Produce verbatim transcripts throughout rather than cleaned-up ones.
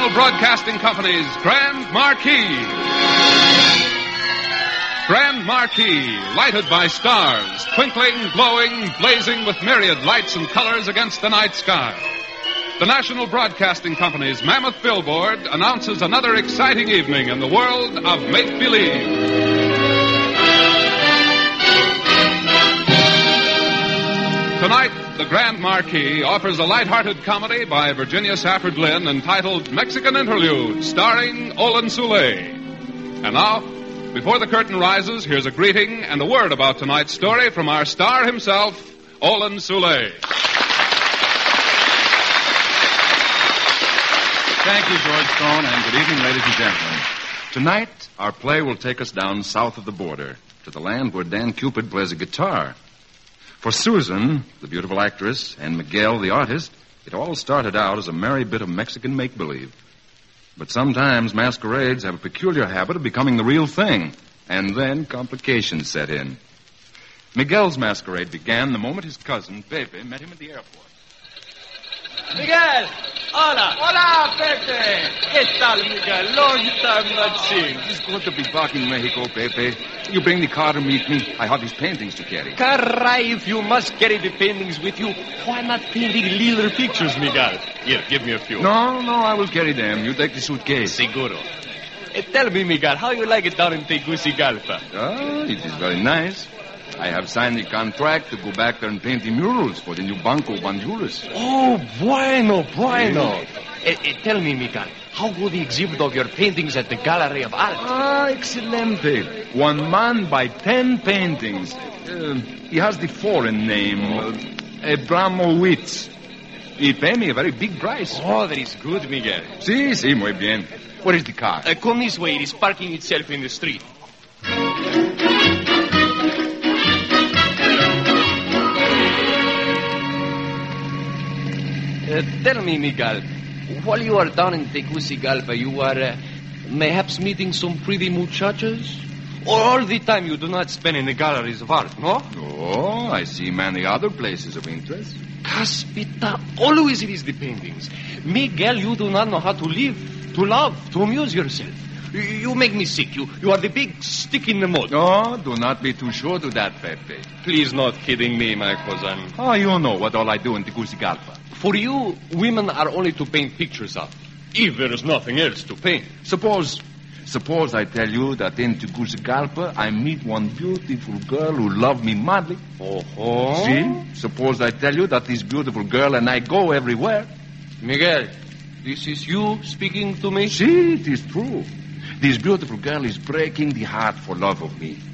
National Broadcasting Company's Grand Marquis. Grand Marquis, lighted by stars, twinkling, glowing, blazing with myriad lights and colors against the night sky. The National Broadcasting Company's mammoth billboard announces another exciting evening in the world of make-believe. Tonight, the Grand Marquis offers a light-hearted comedy by Virginia Safford Lynn entitled Mexican Interlude, starring Olin Soule. And now, before the curtain rises, here's a greeting and a word about tonight's story from our star himself, Olin Soule. Thank you, George Stone, and good evening, ladies and gentlemen. Tonight, our play will take us down south of the border to the land where Dan Cupid plays a guitar. For Susan, the beautiful actress, and Miguel, the artist, it all started out as a merry bit of Mexican make-believe. But sometimes masquerades have a peculiar habit of becoming the real thing, and then complications set in. Miguel's masquerade began the moment his cousin, Pepe, met him at the airport. Miguel! Hola! Hola, Pepe! ¿Qué tal, Miguel? Long time not seen. It's good to be back in Mexico, Pepe. You bring the car to meet me. I have these paintings to carry. Caray, if you must carry the paintings with you, why not painting little pictures, Miguel? Here, give me a few. No, no, I will carry them. You take the suitcase. Seguro. Eh, tell me, Miguel, how you like it down in Tegucigalpa? Ah, it is very nice. I have signed the contract to go back there and paint the murals for the new Banco Banjuras. Oh, bueno, bueno. Eh, eh, tell me, Miguel, how go the exhibit of your paintings at the Gallery of Art? Ah, excelente. One man by ten paintings. Uh, he has the foreign name, uh, Abramowitz. He paid me a very big price. Oh, that is good, Miguel. Si, si, muy bien. Where is the car? Uh, come this way. It is parking itself in the street. Uh, tell me, Miguel, while you are down in Tegucigalpa, you are uh, mayhaps meeting some pretty muchachas? Or all the time you do not spend in the galleries of art, no? Oh, I see many other places of interest. Caspita, always it is the paintings. Miguel, you do not know how to live, to love, to amuse yourself. You make me sick. You you are the big stick in the mud. No, do not be too sure to that, Pepe. Please not kidding me, my cousin. Oh, you know what all I do in Tegucigalpa. For you, women are only to paint pictures of. If there is nothing else to paint. Suppose, suppose I tell you that in Tegucigalpa I meet one beautiful girl who loves me madly. Oh, See? Suppose I tell you that this beautiful girl and I go everywhere. Miguel, this is you speaking to me? See, it is true. This beautiful girl is breaking the heart for love of me.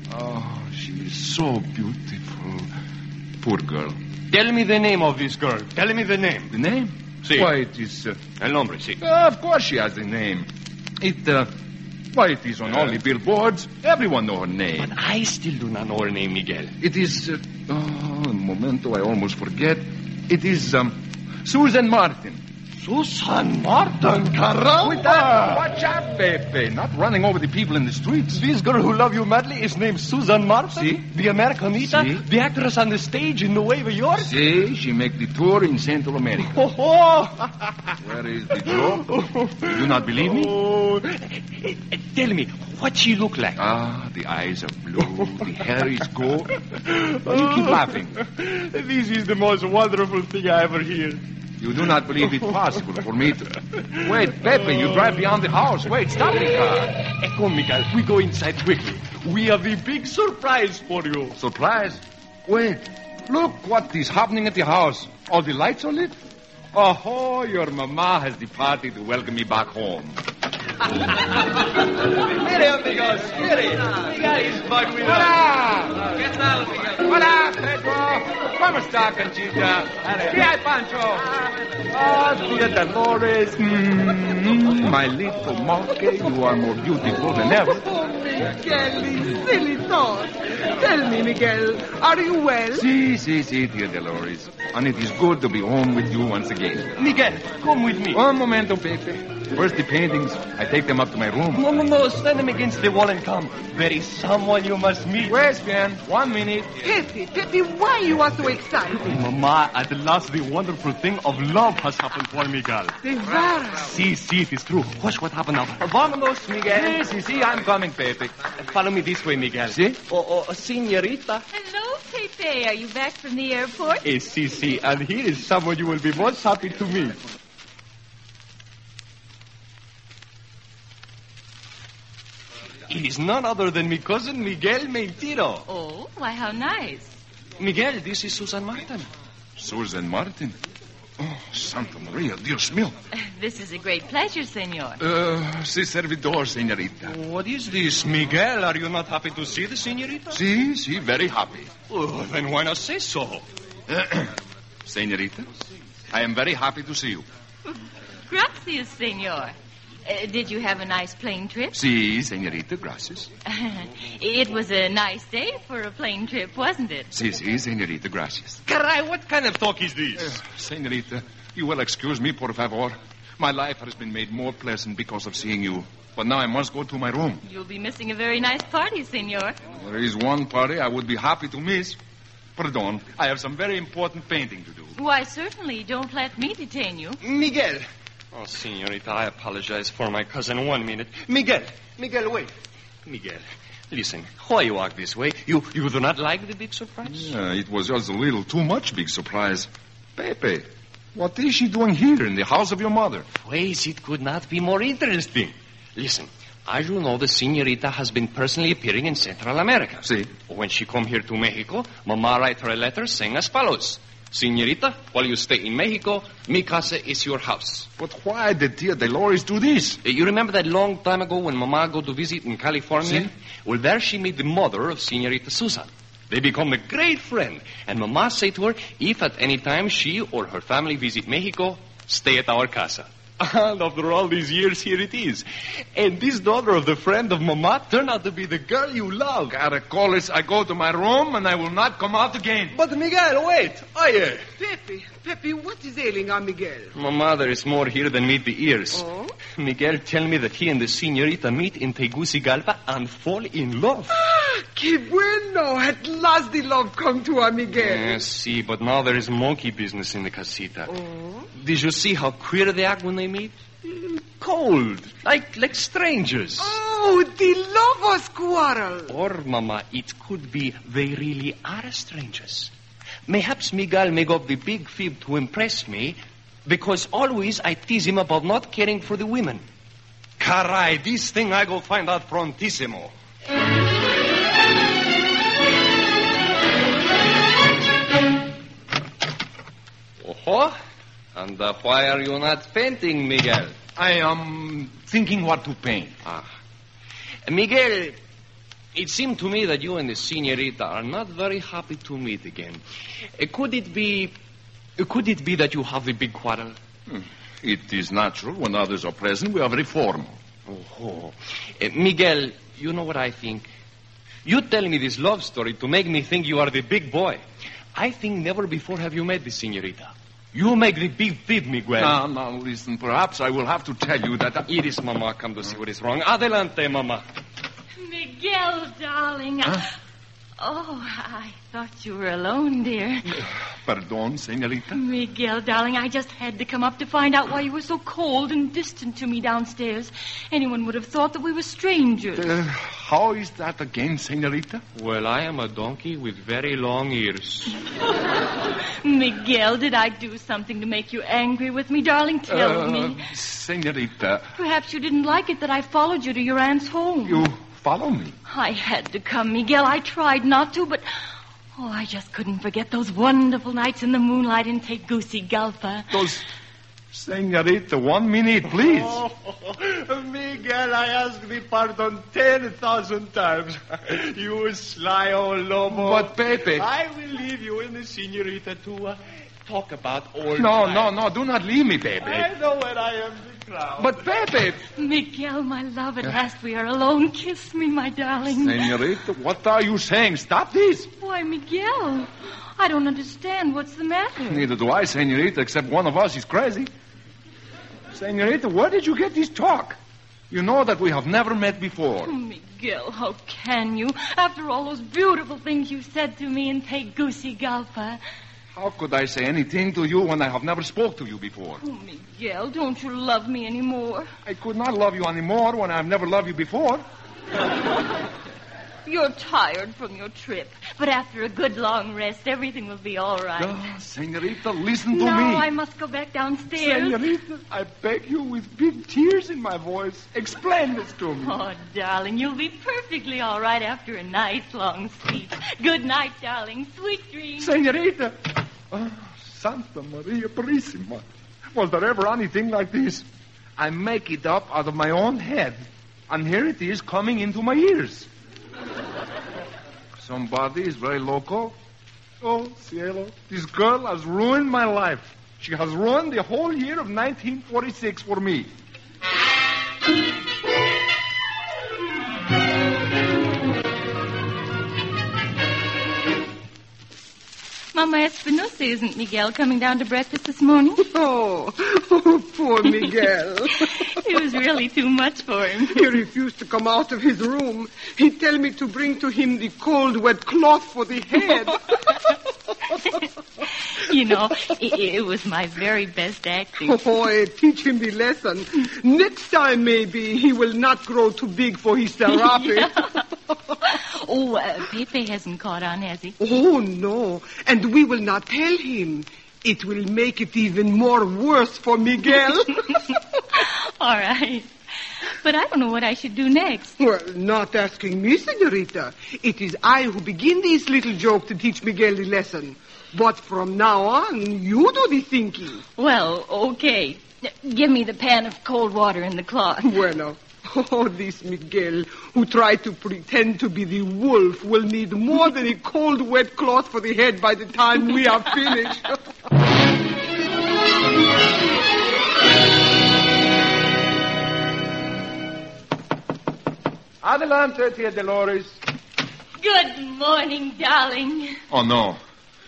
Oh, she is so beautiful. Poor girl. Tell me the name of this girl. Tell me the name. The name? Si. Why, it is... Uh, El nombre, si. uh, of course she has the name. It, uh... Why, it is on all the billboards. Everyone knows her name. But I still do not know her name, Miguel. It is... Uh, oh, un momento, I almost forget. It is, um... Susan Martin. Susan Martin, caramba! With that, watch out, Pepe. Not running over the people in the streets. This girl who loves you madly is named Susan Martin? Si. The Americanita? Si. The actress on the stage in Nueva York? See, she make the tour in Central America. Oh, oh. Where is the joke? You do not believe me? Oh. Eh, eh, Tell me, what she look like? Ah, the eyes are blue, the hair is gold. Why you keep laughing? This is the most wonderful thing I ever hear. You do not believe it possible for me to... Wait, Pepe, you drive beyond the house. Wait, stop the car. Eh, come, Miguel, we go inside quickly. We have a big surprise for you. Surprise? Wait, look what is happening at the house. All the lights are lit? Oh, your mama has departed to welcome me back home. Mire, amigos, mire. Miguel is back with us. Hola! ¿Qué tal, Miguel? Hola, Pedro. ¿Cómo está, Conchita? ¿Qué hay, Pancho? Ah, dear Dolores. Mm, my little monkey, you are more beautiful than ever. Oh, Miguel, you silly thought. Tell me, Miguel, are you well? Si, si, si, dear Dolores. And it is good to be home with you once again. Miguel, come with me. Un momento, Pepe. First the paintings, I take them up to my room. No, no, no. Stand them against the wall and come. There is someone you must meet. Where's Ben? One minute. Pepe, Pepe, why you are so excited? Mama, at last the wonderful thing of love has happened for Miguel. De veras. See, see, it is true. Watch what happened now. Vámonos, Miguel. Si, si, I'm coming, Pepe. Follow me this way, Miguel. Si? Oh, oh, senorita. Hello, Pepe. Are you back from the airport? Eh, si, si. And here is someone you will be most happy to meet. It is none other than my cousin Miguel Mentiro. Oh, why, how nice. Miguel, this is Susan Martin. Susan Martin? Oh, Santa Maria, Dios mío. This is a great pleasure, senor. Uh, si servidor, senorita. What is this, Miguel? Are you not happy to see the senorita? Si, si, very happy. Oh, then why not say so? Senorita, I am very happy to see you. Gracias, senor. Uh, did you have a nice plane trip? Si, senorita, gracias. It was a nice day for a plane trip, wasn't it? Si, si, senorita, gracias. Caray, what kind of talk is this? Uh, senorita, you will excuse me, por favor. My life has been made more pleasant because of seeing you. But now I must go to my room. You'll be missing a very nice party, senor. There is one party I would be happy to miss. Pardon, I have some very important painting to do. Why, certainly. Don't let me detain you. Miguel. Oh, senorita, I apologize for my cousin. One minute. Miguel. Miguel, wait. Miguel, listen. Why you act this way? You you do not like the big surprise? Yeah, it was just a little too much big surprise. Pepe, what is she doing here in the house of your mother? Pues, it could not be more interesting. Listen, as you know, the senorita has been personally appearing in Central America. Si. When she come here to Mexico, Mama write her a letter saying as follows. Senorita, while you stay in Mexico, mi casa is your house. But why did Tia Dolores do this? Uh, you remember that long time ago when Mama go to visit in California? Si. Well, there she met the mother of Senorita Susan. They become a great friend. And Mama say to her, if at any time she or her family visit Mexico, stay at our casa. And after all these years, here it is. And this daughter of the friend of Mama turned out to be the girl you love. Caracoles, I go to my room and I will not come out again. But Miguel, wait. Oye. Pepe, Pepe, what is ailing our Miguel? Mama, there is more here than meet the ears. Oh? Miguel tell me that he and the senorita meet in Tegucigalpa and fall in love. Ah, que bueno. At last the love come to our Miguel. Yes, see, but now there is monkey business in the casita. Oh? Did you see how queer they act when they meet? Cold, like like strangers. Oh, the lovers quarrel. Or, Mama, it could be they really are strangers. Mayhaps Miguel make up the big fib to impress me because always I tease him about not caring for the women. Caray, this thing I go find out prontissimo. Oh, and uh, why are you not painting, Miguel? I am thinking what to paint. Ah. Miguel, it seemed to me that you and the senorita are not very happy to meet again. Uh, could it be... Uh, could it be that you have a big quarrel? Hmm. It is natural. When others are present, we are very formal. Oh. Uh, Miguel, you know what I think? You tell me this love story to make me think you are the big boy. I think never before have you met the senorita. You make the big fib, Miguel. Now, now, listen. Perhaps I will have to tell you that... I... Iris, Mama, come to see what is wrong. Adelante, Mama. Miguel, darling. Huh? Oh, I thought you were alone, dear. Pardon, senorita? Miguel, darling, I just had to come up to find out why you were so cold and distant to me downstairs. Anyone would have thought that we were strangers. Uh, how is that again, senorita? Well, I am a donkey with very long ears. Miguel, did I do something to make you angry with me, darling? Tell uh, me. Senorita. Perhaps you didn't like it that I followed you to your aunt's home. You follow me? I had to come, Miguel. I tried not to, but... Oh, I just couldn't forget those wonderful nights in the moonlight in Tegucigalpa. Those... Senorita, one minute, please. Oh, Miguel, I ask thee pardon ten thousand times. You sly old lobo. But, Pepe... I will leave you and the senorita to uh, talk about old No, times. no, no, do not leave me, Pepe. I know where I am the crowd. But, Pepe... Miguel, my love, at last we are alone. Kiss me, my darling. Senorita, what are you saying? Stop this. Why, Miguel, I don't understand. What's the matter? Neither do I, senorita, except one of us is crazy. Senorita, where did you get this talk? You know that we have never met before. Oh, Miguel, how can you? After all those beautiful things you said to me in Tegucigalpa. How could I say anything to you when I have never spoke to you before? Oh, Miguel, don't you love me anymore? I could not love you anymore when I've never loved you before. You're tired from your trip, but after a good long rest, everything will be all right. Oh, Senorita, listen to no, me. No, I must go back downstairs. Senorita, I beg you with big tears in my voice. Explain this to me. Oh, darling, you'll be perfectly all right after a nice long sleep. Good night, darling. Sweet dreams. Senorita. Oh, Santa Maria Purissima. Was there ever anything like this? I make it up out of my own head, and here it is coming into my ears. Somebody is very loco. Oh, cielo. This girl has ruined my life. She has ruined the whole year of nineteen forty-six for me. Mama Espinosa isn't Miguel coming down to breakfast this morning? Oh, oh poor Miguel. It was really too much for him. He refused to come out of his room. He told me to bring to him the cold, wet cloth for the head. You know, it, it was my very best acting. Oh, I teach him the lesson. Next time, maybe, he will not grow too big for his therapy. Yeah. Oh, uh, Pepe hasn't caught on, has he? Oh, no. And we will not tell him. It will make it even more worse for Miguel. All right. But I don't know what I should do next. Well, not asking me, Senorita. It is I who begin this little joke to teach Miguel the lesson. But from now on, you do the thinking. Well, okay. Give me the pan of cold water and the cloth. Bueno. Oh, this Miguel, who tried to pretend to be the wolf, will need more than a cold, wet cloth for the head by the time we are finished. Adelante, tia Dolores. Good morning, darling. Oh, no.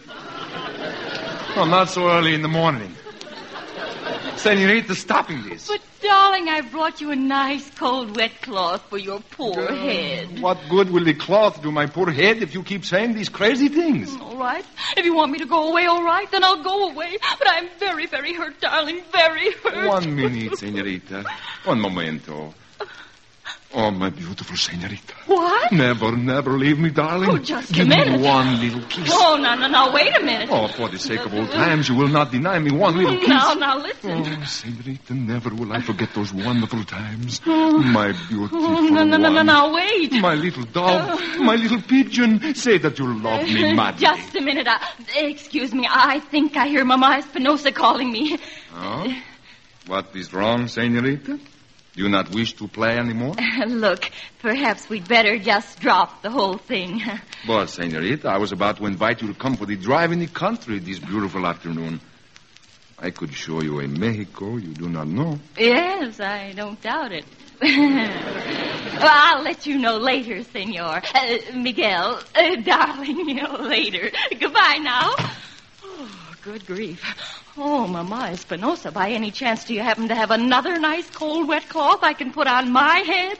Oh, not so early in the morning. Senorita, stopping this. But, darling, I brought you a nice cold wet cloth for your poor uh, head. What good will the cloth do my poor head if you keep saying these crazy things? All right. If you want me to go away, all right, then I'll go away. But I'm very, very hurt, darling, very hurt. One minute, Senorita. Un momento. Oh, my beautiful Senorita. What? Never, never leave me, darling. Oh, just Give a minute. me one little kiss. Oh, no, no, no, wait a minute. Oh, for the sake of old times, you will not deny me one little kiss. Now, now, listen. Oh, Senorita, never will I forget those wonderful times. My beautiful Oh, no, no, no, no, one. no, wait. My little dove, my little pigeon, say that you love me madly. Just a minute. Uh, excuse me, I think I hear Mama Espinosa calling me. Oh? What is wrong, Senorita? Do you not wish to play anymore? Uh, look, perhaps we'd better just drop the whole thing. But, Senorita, I was about to invite you to come for the drive in the country this beautiful afternoon. I could show you a Mexico you do not know. Yes, I don't doubt it. Well, I'll let you know later, senor. Uh, Miguel, uh, darling, you know, later. Goodbye now. Oh, good grief. Oh, Mama Espinosa, by any chance do you happen to have another nice cold wet cloth I can put on my head?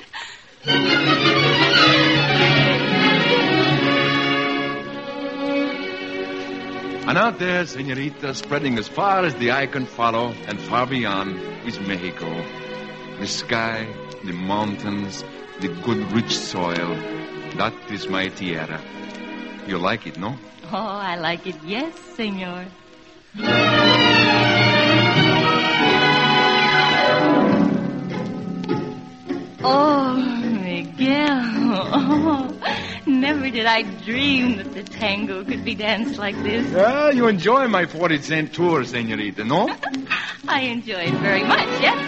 And out there, Senorita, spreading as far as the eye can follow and far beyond, is Mexico. The sky, the mountains, the good rich soil. That is my tierra. You like it, no? Oh, I like it, yes, senor. Oh, Miguel. Oh, never did I dream that the tango could be danced like this. Ah, you enjoy my forty cent tour, Senorita, no? I enjoy it very much, yes,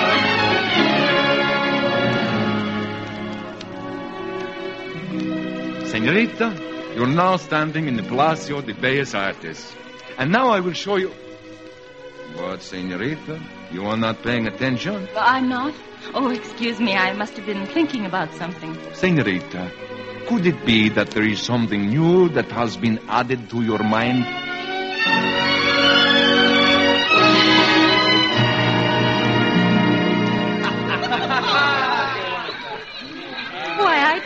senor. Senorita, you're now standing in the Palacio de Bellas Artes. And now I will show you... But, Senorita, you are not paying attention. I'm not? Oh, excuse me. I must have been thinking about something. Senorita, could it be that there is something new that has been added to your mind?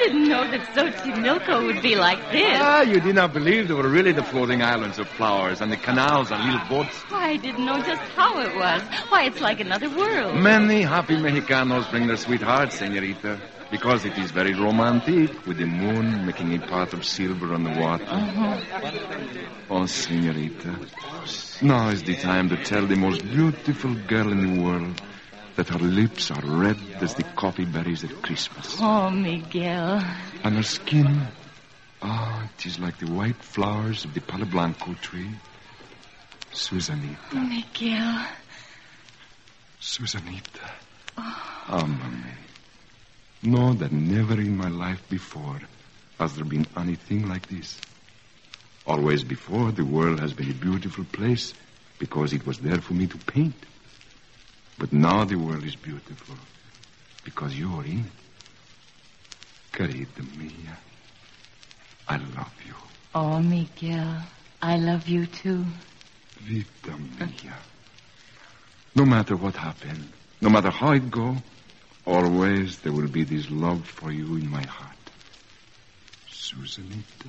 didn't know that Xochimilco would be like this. Ah, you did not believe there were really the floating islands of flowers and the canals and little boats. I didn't know just how it was. Why, it's like another world. Many happy Mexicanos bring their sweethearts, senorita, because it is very romantic, with the moon making a path of silver on the water. Uh-huh. Oh, senorita, now is the time to tell the most beautiful girl in the world that her lips are red as the coffee berries at Christmas. Oh, Miguel. And her skin, ah, oh, it is like the white flowers of the Palo Blanco tree. Susanita. Miguel. Susanita. Oh, oh mommy. Know that never in my life before has there been anything like this. Always before, the world has been a beautiful place because it was there for me to paint. But now the world is beautiful because you're in it. Querida mia, I love you. Oh, Miguel, I love you too. Vida mia. No matter what happened, no matter how it go, always there will be this love for you in my heart. Susanita.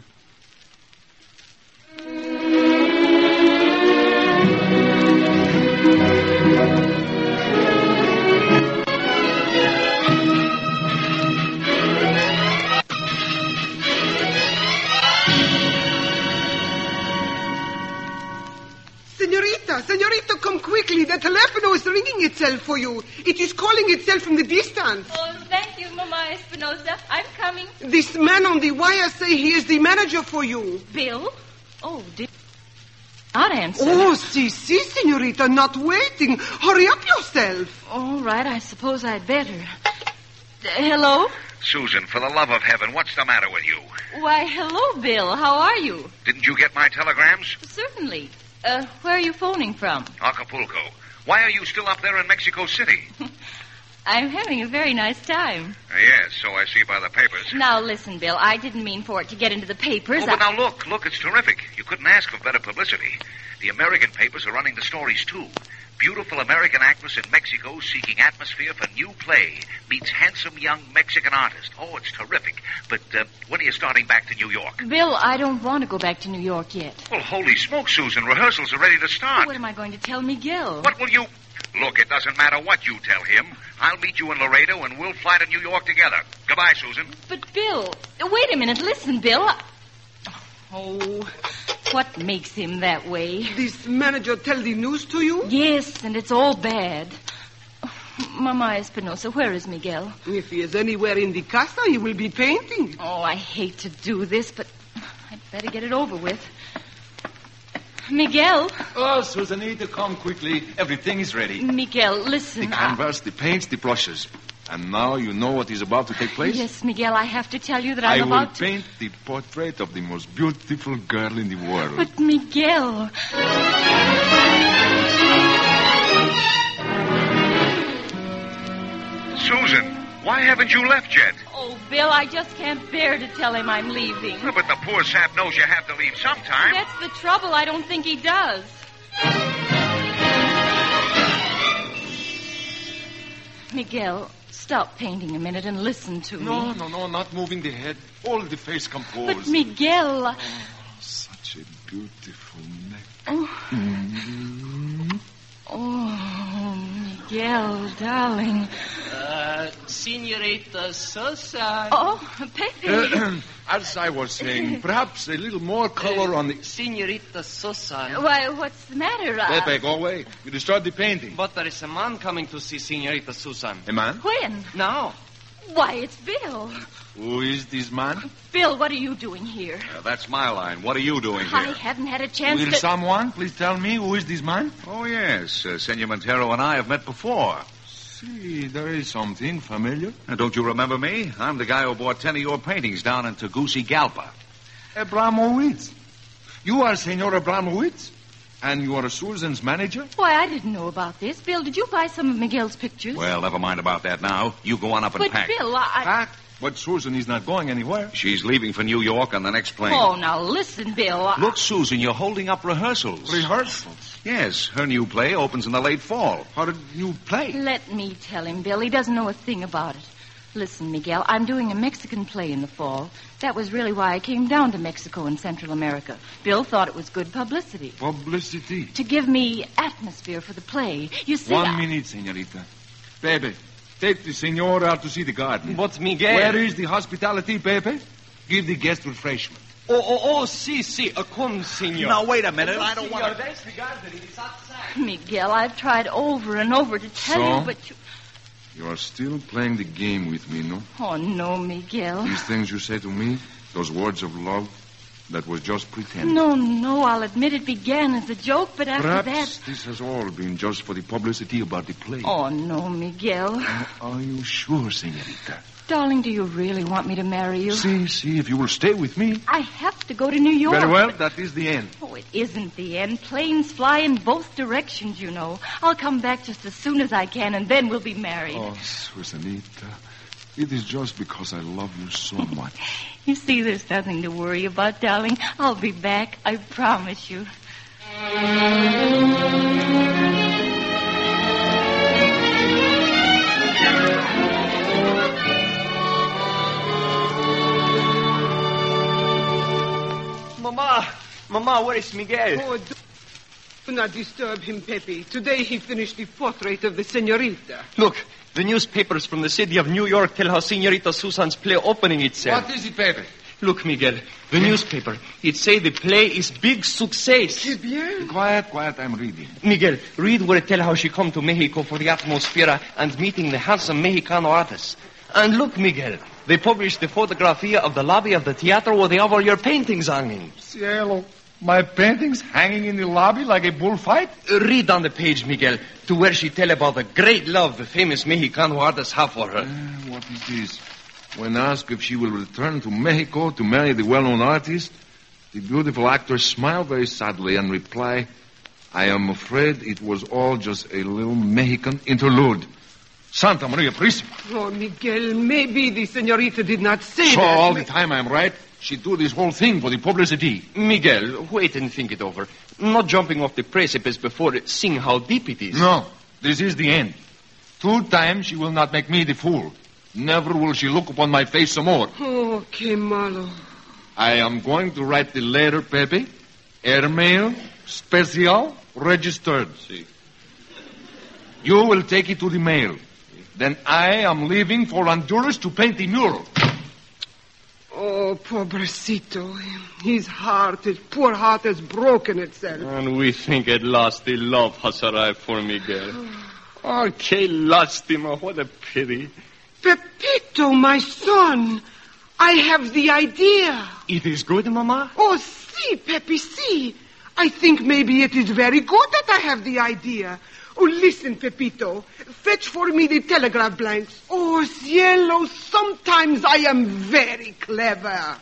Senorita, Senorita, come quickly. The telephone is ringing itself for you. It is calling itself from the distance. Oh, thank you, Mama Espinosa. I'm coming. This man on the wire say he is the manager for you. Bill? Oh, did not answer. Oh, si, si, Senorita, not waiting. Hurry up yourself. All right, I suppose I'd better. Uh, hello? Susan, for the love of heaven, what's the matter with you? Why, hello, Bill. How are you? Didn't you get my telegrams? Certainly. Uh, where are you phoning from? Acapulco. Why are you still up there in Mexico City? I'm having a very nice time. Uh, yes, so I see by the papers. Now, listen, Bill, I didn't mean for it to get into the papers. Oh, but I... now look, look, it's terrific. You couldn't ask for better publicity. The American papers are running the stories, too. Beautiful American actress in Mexico seeking atmosphere for new play. Meets handsome young Mexican artist. Oh, it's terrific. But uh, when are you starting back to New York? Bill, I don't want to go back to New York yet. Well, holy smoke, Susan. Rehearsals are ready to start. What am I going to tell Miguel? What will you... Look, it doesn't matter what you tell him. I'll meet you in Laredo, and we'll fly to New York together. Goodbye, Susan. But, Bill, wait a minute. Listen, Bill. Oh, what makes him that way? This manager tell the news to you? Yes, and it's all bad. Mama Espinosa, where is Miguel? If he is anywhere in the casa, he will be painting. Oh, I hate to do this, but I'd better get it over with. Miguel. Oh, Susanita, come quickly. Everything is ready. Miguel, listen. The canvas, the paints, the brushes. And now you know what is about to take place? Yes, Miguel, I have to tell you that I'm I about will to... paint the portrait of the most beautiful girl in the world. But, Miguel... Susan, why haven't you left yet? Oh, Bill, I just can't bear to tell him I'm leaving. Oh, but the poor sap knows you have to leave sometime. That's the trouble. I don't think he does. Miguel, stop painting a minute and listen to me. No, no, no, not moving the head. All the face composed. But, Miguel... Oh, such a beautiful neck. Oh, Mm-hmm. oh Miguel, darling. Uh, Senorita Sosa. Oh, Pepe. Uh, as I was saying, perhaps a little more color on the... Senorita Sosa. Why, what's the matter? Uh, Pepe, go away. You destroyed the painting. But there is a man coming to see Senorita Susan. A man? When? Now. Why, it's Bill. Who is this man? Bill, what are you doing here? Uh, that's my line. What are you doing I here? haven't had a chance Will to... someone please tell me who is this man? Oh, yes. Uh, Senor Montero and I have met before. See, there is something familiar. Uh, don't you remember me? I'm the guy who bought ten of your paintings down in Tegucigalpa. Abramowitz. You are Senor Abramowitz? And you are Susan's manager? Why, I didn't know about this. Bill, did you buy some of Miguel's pictures? Well, never mind about that now. You go on up and but, pack. Bill, I... Pack? But Susan is not going anywhere. She's leaving for New York on the next plane. Oh, now listen, Bill. I... Look, Susan, you're holding up rehearsals. Rehearsals? Yes, her new play opens in the late fall. How did you play? Let me tell him, Bill. He doesn't know a thing about it. Listen, Miguel, I'm doing a Mexican play in the fall. That was really why I came down to Mexico and Central America. Bill thought it was good publicity. Publicity? To give me atmosphere for the play. You see, One I... minute, senorita. Pepe, take the senor out to see the garden. But, Miguel... Where is the hospitality, Pepe? Give the guest refreshment. Oh, oh, oh, si, si. Uh, come, senor. Now, wait a minute. I don't want to... That's the garden. It's outside. Miguel, I've tried over and over to tell So? you, but you... You are still playing the game with me, no? Oh, no, Miguel. These things you say to me, those words of love, that was just pretend. No, no, I'll admit it began as a joke, but after Perhaps that... this has all been just for the publicity about the play. Oh, no, Miguel. Uh, are you sure, senorita? Darling, do you really want me to marry you? See, see, if you will stay with me. I have to go to New York. Very well, that is the end. Oh, it isn't the end. Planes fly in both directions, you know. I'll come back just as soon as I can, and then we'll be married. Oh, Susanita, it is just because I love you so much. You see, there's nothing to worry about, darling. I'll be back. I promise you. Mama, Mama, where is Miguel? Oh, do not disturb him, Pepe. Today he finished the portrait of the senorita. Look, the newspapers from the city of New York tell how Senorita Susan's play opening itself. What is it, Pepe? Look, Miguel, the newspaper. It say the play is big success. Que bien. Quiet, quiet, I'm reading. Miguel, read where it tell how she come to Mexico for the atmosphere and meeting the handsome Mexicano artists. And look, Miguel, they published the photograph here of the lobby of the theater where they have all your paintings hanging. Cielo, my paintings hanging in the lobby like a bullfight? Uh, read on the page, Miguel, to where she tell about the great love the famous Mexicano artists have for her. Uh, what is this? When asked if she will return to Mexico to marry the well-known artist, the beautiful actress smiled very sadly and replied, I am afraid it was all just a little Mexican interlude. Santa Maria Purísima. Oh, Miguel, maybe the senorita did not say So that. all the time I'm right, she do this whole thing for the publicity. Miguel, wait and think it over. Not jumping off the precipice before seeing how deep it is. No, this is the end. Two times she will not make me the fool. Never will she look upon my face some more. Oh, que malo. I am going to write the letter, Pepe. Airmail, special, registered. Si. You will take it to the mail. Then I am leaving for Honduras to paint the mural. Oh, pobrecito. His heart, his poor heart has broken itself. And we think at last the love has arrived for Miguel. Oh, que lástima. What a pity. Pepito, my son, I have the idea. It is good, Mama? Oh, see, Pepe, see. I think maybe it is very good that I have the idea. Oh, listen, Pepito. Fetch for me the telegraph blanks. Oh, cielo, sometimes I am very clever.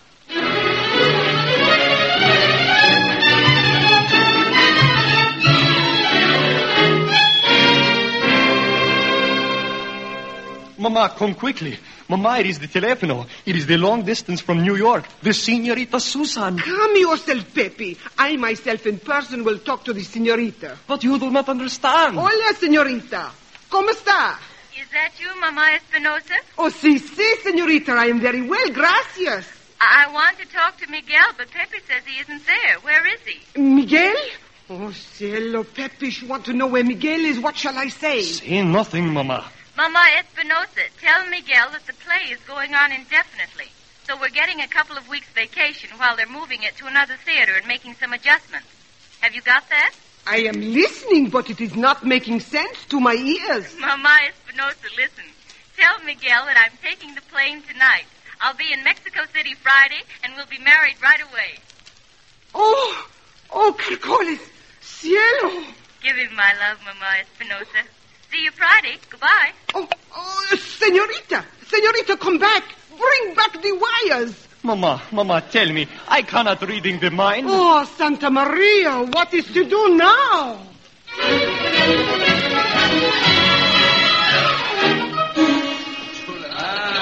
Mama, come quickly. Mama, it is the telefono. It is the long distance from New York. The Senorita Susan. Calm yourself, Pepe. I myself in person will talk to the senorita. But you do not understand. Hola, senorita. ¿Cómo está? Is that you, Mama Espinosa? Oh, sí, sí, senorita. I am very well, gracias. I, I want to talk to Miguel, but Pepe says he isn't there. Where is he? Miguel? Oh, cielo, Pepe, you want to know where Miguel is? What shall I say? Say nothing, Mama. Mama Espinosa, tell Miguel that the play is going on indefinitely. So we're getting a couple of weeks' vacation while they're moving it to another theater and making some adjustments. Have you got that? I am listening, but it is not making sense to my ears. Mama Espinosa, listen. Tell Miguel that I'm taking the plane tonight. I'll be in Mexico City Friday, and we'll be married right away. Oh, oh, Carcoles, cielo. Give him my love, Mama Espinosa. See you Friday. Goodbye. Oh, oh, senorita, senorita, come back. Bring back the wires. Mama, Mama, tell me. I cannot reading the mind. Oh, Santa Maria, what is to do now?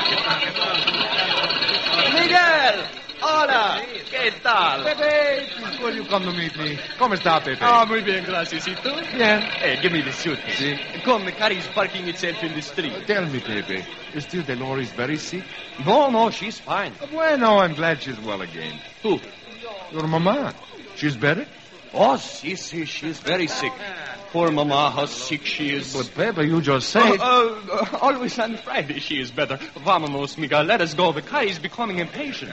Miguel, hola. ¿Qué tal? Pepe, Will you come to meet me? ¿Cómo está, Pepe? Ah, muy bien, gracias. ¿Y tú? Bien. Hey, give me the suitcase. Sí. Come, the car is parking itself in the street. Tell me, Pepe, is still Dolores very sick? No, no, she's fine. Bueno, I'm glad she's well again. Who? Your mama. She's better? Oh, si, si, she's very sick. Poor Mama, how sick she is. But, Pepe, you just said... Oh, uh, uh, always on Friday she is better. Vámonos, Miguel, let us go. The car is becoming impatient.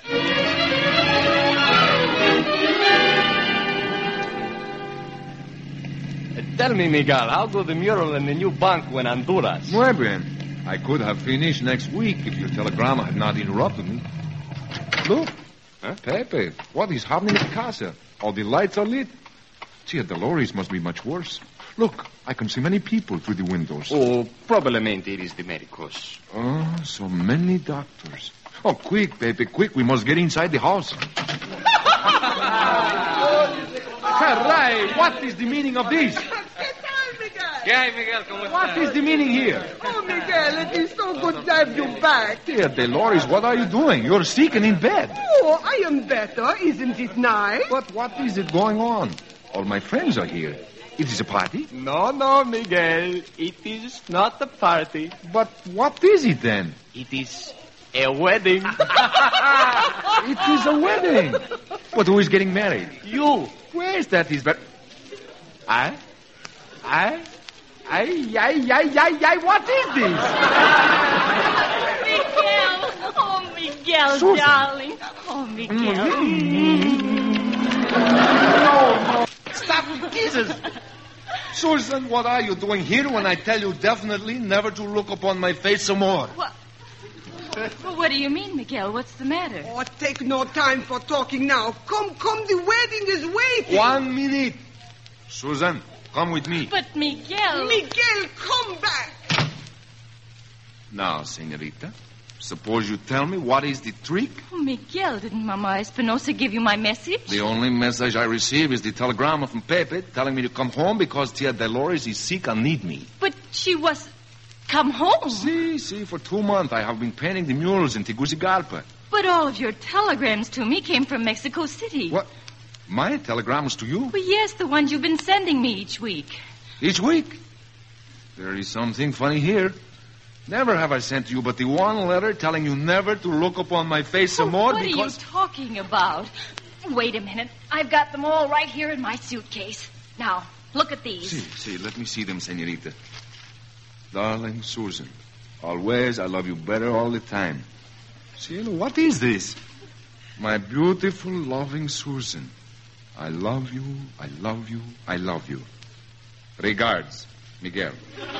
Tell me, Miguel, how go the mural in the new banco in Honduras? Muy bien. I could have finished next week if your telegram had not interrupted me. Look. Huh? Pepe, what is happening at Casa? All the lights are lit. Tia Dolores must be much worse. Look, I can see many people through the windows. Oh, probablemente it is the medicos. Oh, so many doctors. Oh, quick, Pepe, quick. We must get inside the house. Caray, what is the meaning of this? ¿Qué hay, Miguel? ¿Cómo estás? What is the meaning here? Oh, Miguel, it is so good to have you back. Dear Dolores, what are you doing? You're sick and in bed. Oh, I am better. Isn't it nice? But what is it going on? All my friends are here. It is a party? No, no, Miguel. It is not a party. But what is it then? It is a wedding. It is a wedding. But who is getting married? You. Where is that? Is but I? I? I, I, I, I, I, what is this? Miguel. Oh, Miguel, Susan. darling. Oh, Miguel. No, no. Stop, Jesus. Susan, what are you doing here when I tell you definitely never to look upon my face some more? What? Well, what do you mean, Miguel? What's the matter? Oh, take no time for talking now. Come, come, the wedding is waiting. One minute. Susan, come with me. But, Miguel... Miguel, come back. Now, senorita, suppose you tell me what is the trick? Oh, Miguel, didn't Mama Espinosa give you my message? The only message I receive is the telegram from Pepe telling me to come home because Tia Dolores is sick and need me. But she was... Come home. See, see, for two months I have been painting the murals in Tegucigalpa. But all of your telegrams to me came from Mexico City. What? My telegrams to you? Well, yes, the ones you've been sending me each week. Each week? There is something funny here. Never have I sent you but the one letter telling you never to look upon my face some more what because... What are you talking about? Wait a minute. I've got them all right here in my suitcase. Now, look at these. See, see, let me see them, senorita. Darling Susan, always I love you better all the time. Cielo, what is this? My beautiful, loving Susan. I love you, I love you, I love you. Regards, Miguel.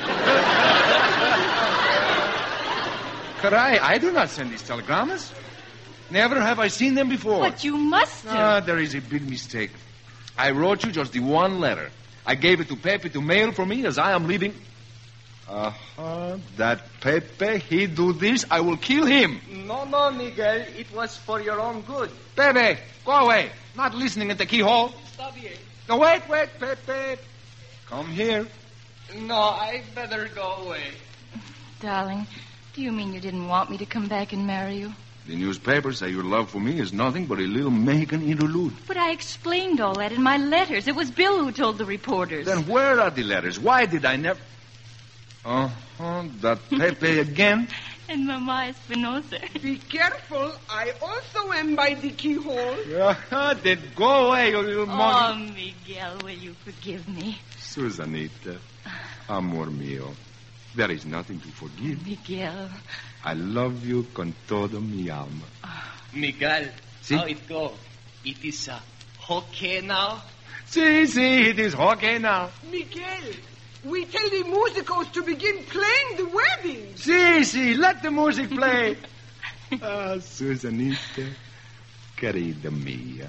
Caray, I do not send these telegrams. Never have I seen them before. But you must have. Ah, there is a big mistake. I wrote you just the one letter. I gave it to Pepe to mail for me as I am leaving... Uh-huh. That Pepe, he do this, I will kill him. No, no, Miguel. It was for your own good. Pepe, go away. Not listening at the keyhole. Está bien. No, wait, wait, Pepe. Come here. No, I better go away. Darling, do you mean you didn't want me to come back and marry you? The newspapers say your love for me is nothing but a little Mexican interlude. But I explained all that in my letters. It was Bill who told the reporters. Then where are the letters? Why did I never... Uh-huh, that Pepe again? And Mama Espinosa. Be careful. I also am by the keyhole. Uh-huh, then go away, you little Oh, monkey. Miguel, will you forgive me? Susanita, amor mío, there is nothing to forgive. Miguel. I love you con todo mi alma. Miguel, See? how it go? It is uh, okay now? See, see, it is okay now. Miguel, we tell the musicos to begin playing the wedding. See, see, let the music play. Ah, Susanita, querida mía.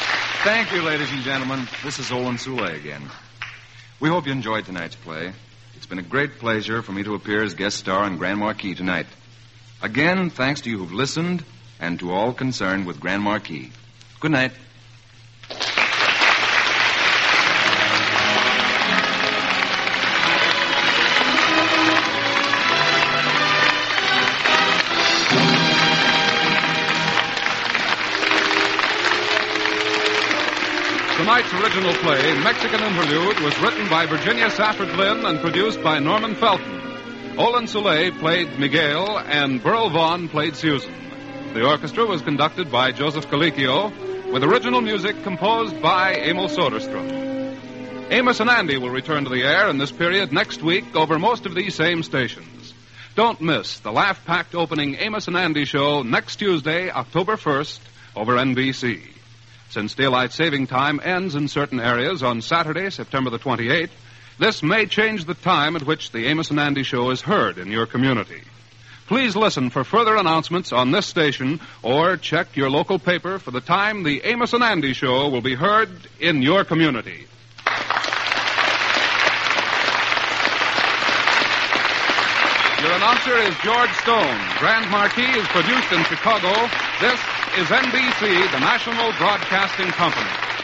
Thank you, ladies and gentlemen. This is Olin Soule again. We hope you enjoyed tonight's play. It's been a great pleasure for me to appear as guest star on Grand Marquis tonight. Again, thanks to you who've listened and to all concerned with Grand Marquis. Good night. Tonight's original play, Mexican Interlude, was written by Virginia Safford Lynn and produced by Norman Felton. Olin Soule played Miguel and Burl Vaughn played Susan. The orchestra was conducted by Joseph Colicchio, with original music composed by Emil Soderstrom. Amos and Andy will return to the air in this period next week over most of these same stations. Don't miss the laugh-packed opening Amos and Andy show next Tuesday, October first, over N B C. Since daylight saving time ends in certain areas on Saturday, September the twenty-eighth, this may change the time at which the Amos and Andy show is heard in your community. Please listen for further announcements on this station or check your local paper for the time the Amos and Andy show will be heard in your community. Your announcer is George Stone. Grand Marquis is produced in Chicago. This is N B C, the National Broadcasting Company.